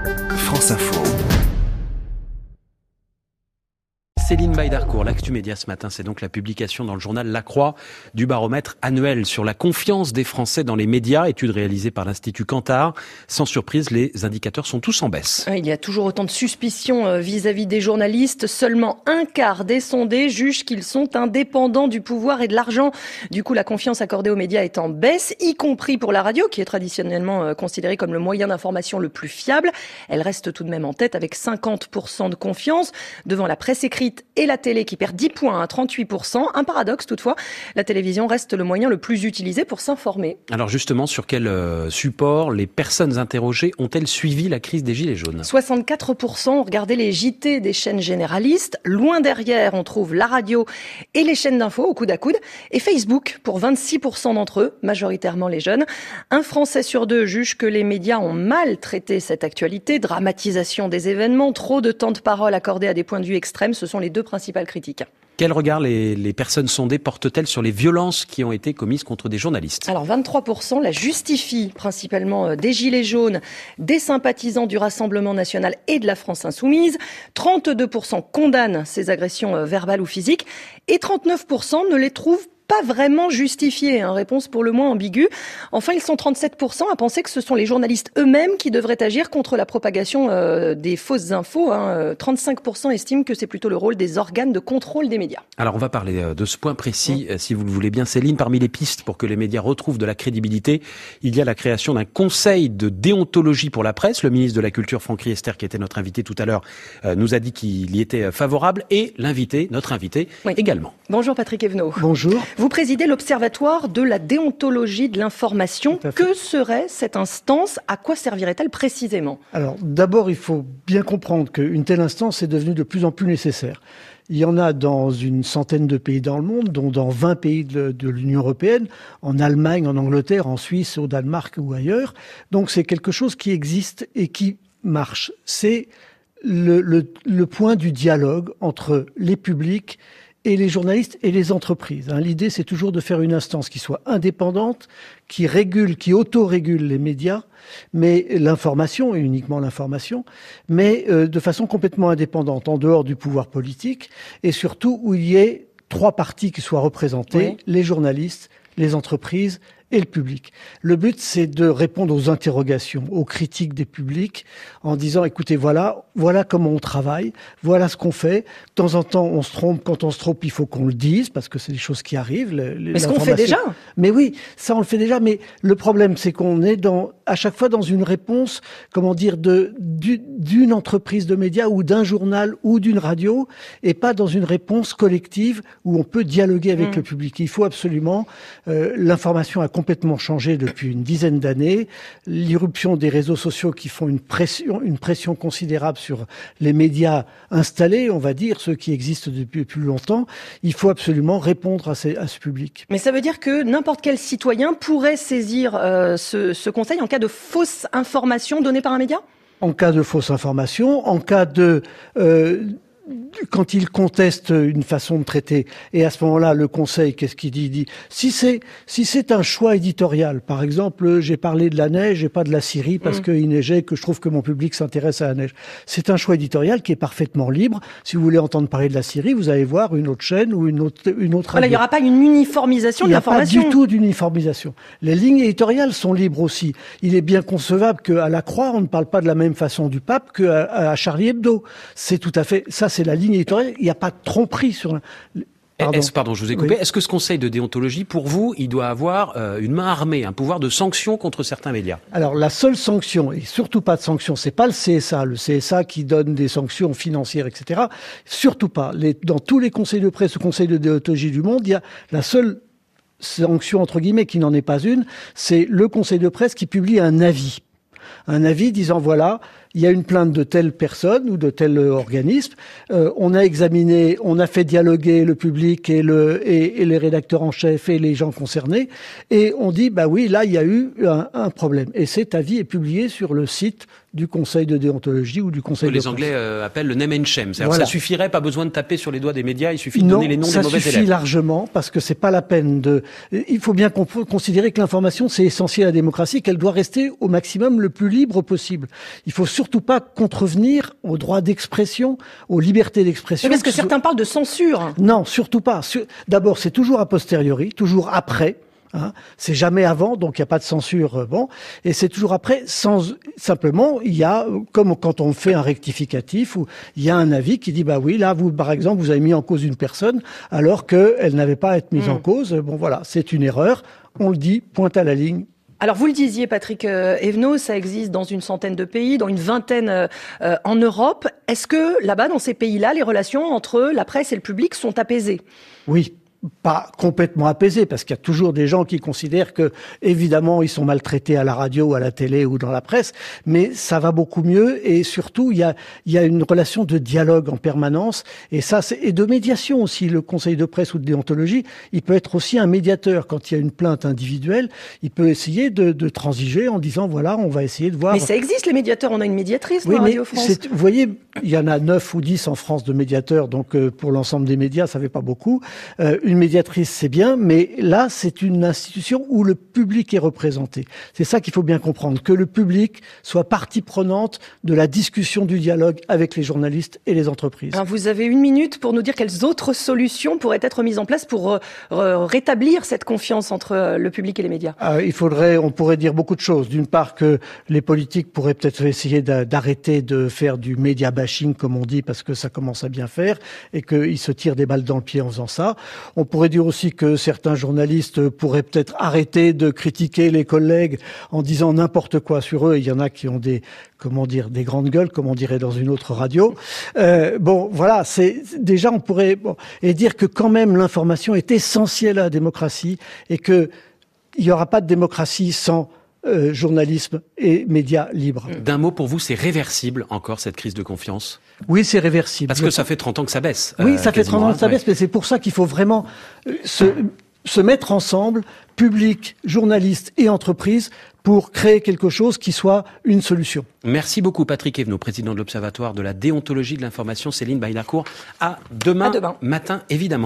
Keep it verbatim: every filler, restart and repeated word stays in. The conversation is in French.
France Info. Céline Baydarcourt, l'actu média ce matin, c'est donc la publication dans le journal La Croix du baromètre annuel sur la confiance des Français dans les médias, étude réalisée par l'Institut Kantar. Sans surprise, les indicateurs sont tous en baisse. Il y a toujours autant de suspicions vis-à-vis des journalistes. Seulement un quart des sondés jugent qu'ils sont indépendants du pouvoir et de l'argent. Du coup, la confiance accordée aux médias est en baisse, y compris pour la radio, qui est traditionnellement considérée comme le moyen d'information le plus fiable. Elle reste tout de même en tête avec cinquante pour cent de confiance devant la presse écrite et la télé qui perd dix points à trente-huit pour cent. Un paradoxe toutefois, la télévision reste le moyen le plus utilisé pour s'informer. Alors justement, sur quel euh, support les personnes interrogées ont-elles suivi la crise des Gilets jaunes ? soixante-quatre pour cent ont regardé les J T des chaînes généralistes. Loin derrière, on trouve la radio et les chaînes d'infos au coude à coude. Et Facebook pour vingt-six pour cent d'entre eux, majoritairement les jeunes. Un Français sur deux juge que les médias ont mal traité cette actualité. Dramatisation des événements, trop de temps de parole accordé à des points de vue extrêmes, ce sont les deux principales critiques. Quel regard les, les personnes sondées portent-elles sur les violences qui ont été commises contre des journalistes ? Alors vingt-trois pour cent la justifient, principalement des Gilets jaunes, des sympathisants du Rassemblement national et de la France insoumise. trente-deux pour cent condamnent ces agressions verbales ou physiques et trente-neuf pour cent ne les trouvent pas vraiment justifié, hein, réponse pour le moins ambiguë. Enfin, ils sont trente-sept pour cent à penser que ce sont les journalistes eux-mêmes qui devraient agir contre la propagation euh, des fausses infos. Hein. trente-cinq pour cent estiment que c'est plutôt le rôle des organes de contrôle des médias. Alors, on va parler de ce point précis, mmh. si vous le voulez bien, Céline. Parmi les pistes pour que les médias retrouvent de la crédibilité, il y a la création d'un conseil de déontologie pour la presse. Le ministre de la Culture, Franck Riester, qui était notre invité tout à l'heure, euh, nous a dit qu'il y était favorable. Et l'invité, notre invité, oui. également. Bonjour Patrick Evenot. Bonjour. Vous présidez l'Observatoire de la déontologie de l'information. Que serait cette instance ? À quoi servirait-elle précisément ? Alors, d'abord, il faut bien comprendre qu'une telle instance est devenue de plus en plus nécessaire. Il y en a dans une centaine de pays dans le monde, dont dans vingt pays de, de l'Union européenne, en Allemagne, en Angleterre, en Suisse, au Danemark ou ailleurs. Donc, c'est quelque chose qui existe et qui marche. C'est le, le, le point du dialogue entre les publics et les journalistes et les entreprises. L'idée, c'est toujours de faire une instance qui soit indépendante, qui régule, qui auto-régule les médias, mais l'information, et uniquement l'information, mais euh, de façon complètement indépendante, en dehors du pouvoir politique, et surtout où il y ait trois parties qui soient représentées, oui. les journalistes, les entreprises et le public. Le but, c'est de répondre aux interrogations, aux critiques des publics, en disant, écoutez, voilà, voilà comment on travaille, voilà ce qu'on fait. De temps en temps, on se trompe. Quand on se trompe, il faut qu'on le dise, parce que c'est des choses qui arrivent. Les, mais ce qu'on fait déjà. Mais oui, ça, on le fait déjà. Mais le problème, c'est qu'on est dans, à chaque fois dans une réponse, comment dire, de, d'une entreprise de médias ou d'un journal ou d'une radio, et pas dans une réponse collective où on peut dialoguer avec mmh. le public. Il faut absolument, euh, l'information a complètement changé depuis une dizaine d'années. L'irruption des réseaux sociaux qui font une pression, une pression considérable sur les médias installés, on va dire, ceux qui existent depuis plus longtemps. Il faut absolument répondre à, ces, à ce public. Mais ça veut dire que n'importe quel citoyen pourrait saisir euh, ce, ce conseil en cas de fausse information donnée par un média ? En cas de fausse information, en cas de... Euh, quand il conteste une façon de traiter, et à ce moment-là, le Conseil, qu'est-ce qu'il dit ? Il dit, si c'est, si c'est un choix éditorial, par exemple, j'ai parlé de la neige et pas de la Syrie parce mmh. qu'il neigeait, que je trouve que mon public s'intéresse à la neige. C'est un choix éditorial qui est parfaitement libre. Si vous voulez entendre parler de la Syrie, vous allez voir une autre chaîne ou une autre, une autre voilà, il n'y aura pas une uniformisation de l'information. Il n'y a pas du tout d'uniformisation. Les lignes éditoriales sont libres aussi. Il est bien concevable qu'à la Croix, on ne parle pas de la même façon du pape qu'à à Charlie Hebdo. C'est tout à fait, ça c'est la ligne éditoriale, il n'y a pas de tromperie sur... Pardon. Est-ce, pardon, je vous ai coupé. Oui. Est-ce que ce conseil de déontologie, pour vous, il doit avoir euh, une main armée, un pouvoir de sanction contre certains médias ? Alors, la seule sanction, et surtout pas de sanction, c'est pas le C S A, le C S A qui donne des sanctions financières, et cetera. Surtout pas. Les, dans tous les conseils de presse, le conseil de déontologie du monde, il y a la seule sanction, entre guillemets, qui n'en est pas une, c'est le conseil de presse qui publie un avis. Un avis disant, voilà, il y a une plainte de telle personne ou de tel organisme, euh, on a examiné, on a fait dialoguer le public et, le, et, et les rédacteurs en chef et les gens concernés, et on dit, bah oui, là, il y a eu un, un problème. Et cet avis est publié sur le site du Conseil de déontologie ou du Conseil de presse. Les Anglais euh, appellent le name and shame. C'est-à-dire voilà. Que ça suffirait, pas besoin de taper sur les doigts des médias, il suffit de non, donner les noms des mauvais élèves. Ça suffit largement, parce que c'est pas la peine de... Il faut bien considérer que l'information, c'est essentiel à la démocratie, qu'elle doit rester au maximum le plus libre possible. Il faut surtout surtout pas contrevenir au droit d'expression, aux libertés d'expression. Parce que certains parlent de censure. Non, surtout pas. D'abord, c'est toujours a posteriori, toujours après. Hein, c'est jamais avant, donc il n'y a pas de censure. Bon, et c'est toujours après. Sans simplement, il y a comme quand on fait un rectificatif où il y a un avis qui dit bah oui, là vous par exemple vous avez mis en cause une personne alors qu'elle n'avait pas à être mise mmh. en cause. Bon voilà, c'est une erreur. On le dit, pointe à la ligne. Alors vous le disiez, Patrick Evenot, ça existe dans une centaine de pays, dans une vingtaine euh, en Europe. Est-ce que là-bas, dans ces pays-là, les relations entre la presse et le public sont apaisées ? Oui. Pas complètement apaisé, parce qu'il y a toujours des gens qui considèrent que, évidemment, ils sont maltraités à la radio, à la télé ou dans la presse, mais ça va beaucoup mieux et surtout, il y a, il y a une relation de dialogue en permanence et ça, c'est, et de médiation aussi. Le conseil de presse ou de déontologie, il peut être aussi un médiateur. Quand il y a une plainte individuelle, il peut essayer de, de transiger en disant, voilà, on va essayer de voir. Mais ça existe, les médiateurs. On a une médiatrice oui, dans mais Radio France. C'est, vous voyez, il y en a neuf ou dix en France de médiateurs, donc euh, pour l'ensemble des médias, ça fait pas beaucoup. Euh, Une médiatrice, c'est bien, mais là, c'est une institution où le public est représenté. C'est ça qu'il faut bien comprendre, que le public soit partie prenante de la discussion, du dialogue avec les journalistes et les entreprises. Alors vous avez une minute pour nous dire quelles autres solutions pourraient être mises en place pour euh, rétablir cette confiance entre le public et les médias. Euh, il faudrait, on pourrait dire beaucoup de choses. D'une part, que les politiques pourraient peut-être essayer d'arrêter de faire du média bashing, comme on dit, parce que ça commence à bien faire, et qu'ils se tirent des balles dans le pied en faisant ça. On pourrait dire aussi que certains journalistes pourraient peut-être arrêter de critiquer les collègues en disant n'importe quoi sur eux. Il y en a qui ont des, comment dire, des grandes gueules, comme on dirait dans une autre radio. Euh, bon, voilà, c'est déjà on pourrait bon, et dire que quand même l'information est essentielle à la démocratie et que il y aura pas de démocratie sans Euh, journalisme et médias libres. D'un mot, pour vous, c'est réversible encore cette crise de confiance ? Oui, c'est réversible. Parce que ça fait trente ans que ça baisse. Oui, euh, ça fait trente ans que ça ouais. baisse, mais c'est pour ça qu'il faut vraiment euh, se, se mettre ensemble, public, journalistes et entreprises, pour créer quelque chose qui soit une solution. Merci beaucoup Patrick Evenot, président de l'Observatoire de la déontologie de l'information. Céline Baillarcourt, à demain, à demain. matin, évidemment.